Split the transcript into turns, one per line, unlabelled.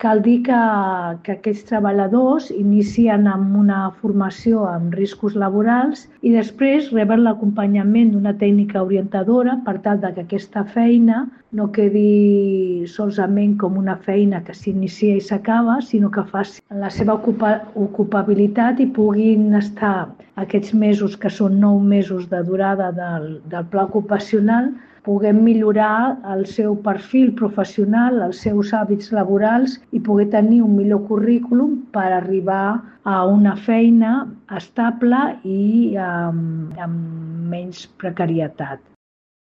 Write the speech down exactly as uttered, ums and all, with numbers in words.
cal dir que, que aquests treballadors inicien amb una formació amb riscos laborals i després reben l'acompanyament d'una tècnica orientadora per tal que aquesta feina no quedi solament com una feina que s'inicia i s'acaba, sinó que faci la seva ocupa, ocupabilitat i puguin estar aquests mesos, que són nou mesos de durada del, del pla ocupacional, puguem millorar el seu perfil professional, els seus hàbits laborals i poder tenir un millor currículum per arribar a una feina estable i amb, amb menys precarietat.